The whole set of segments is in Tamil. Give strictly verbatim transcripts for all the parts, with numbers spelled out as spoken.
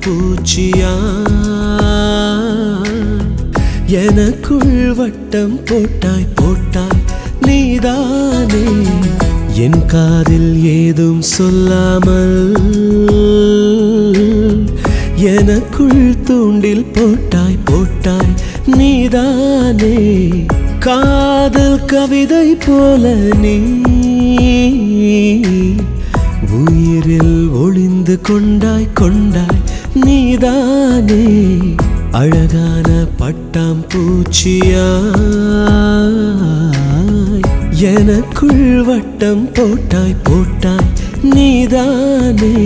பூச்சியா எனக்குள் வட்டம் போட்டாய் போட்டாய் நீதானே என் காதில் ஏதும் சொல்லாமல் எனக்குள் தூண்டில் போட்டாய் போட்டாய் நீதானே காதல் கவிதை போல நீ உயிரில் ஒளிந்து கொண்டாய் கொண்டாய் நீதானே அழகான பட்டாம் பூச்சியாய் எனக்குள் வட்டம் போட்டாய் போட்டாய் நீதானே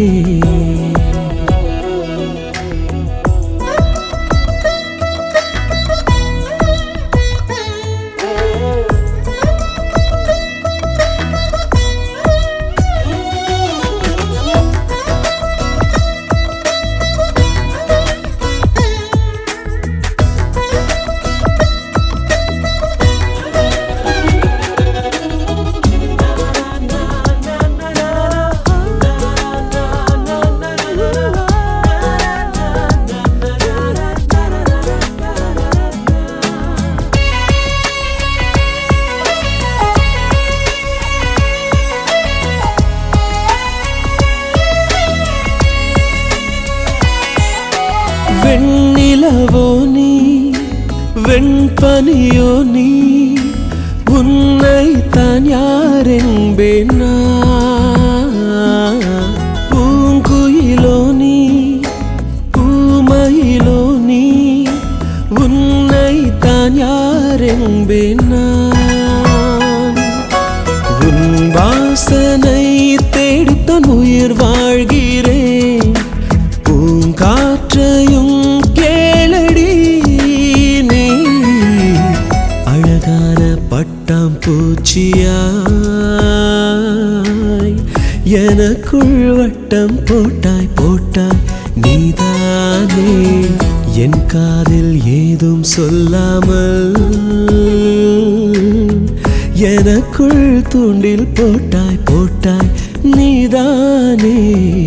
வெண்ணிலவோ நீ வெண்பனியோ நீ உன்னை தான் யார் என்பேன் நான் பூங்குயிலோ நீ பூமயிலோ நீ உன்னை தான் யார் என்பேன் நான் உன் வாசனை தேடித்தான் உயிர் வாழ்கிறேன் பூங்காற்றையும் கேளடி நீ அழகான பட்டாம் பூச்சியாய் எனக்குள் வட்டம் போட்டாய் போட்டாய் நீதானே என் காதில் ஏதும் சொல்லாமல் எனக்குள் தூண்டில் போட்டாய் போட்டாய் நீதானே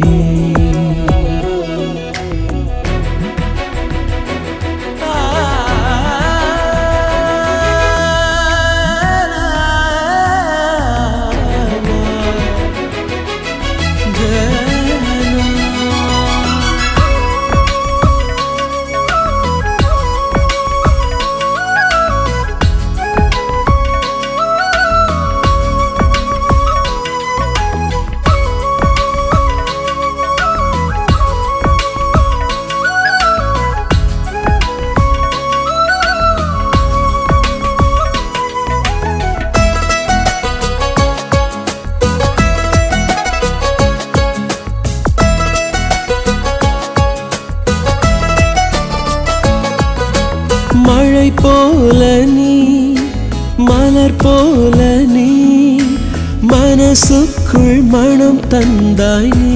மழை போல நீ மலர் போல நீ மனசுக்குள் மனம் தந்தாய் நீ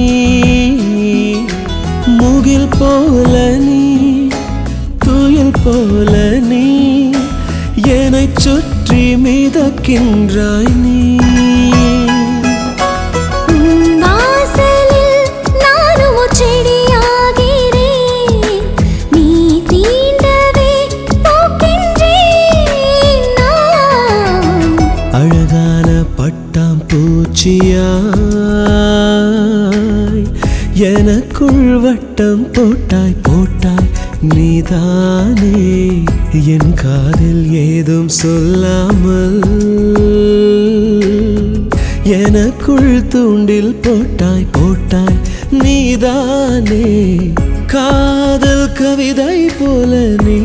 முகில் போல நீ துயில் போல நீ என்னைச் சுற்றி மிதக்கின்றாய் நீ அழகான பட்டாம் பூச்சியாய் எனக்குள் வட்டம் போட்டாய் போட்டாய் நீதானே என் காதில் ஏதும் சொல்லாமல் எனக்குள் தூண்டில் போட்டாய் போட்டாய் நீதானே காதல் கவிதை போல நீ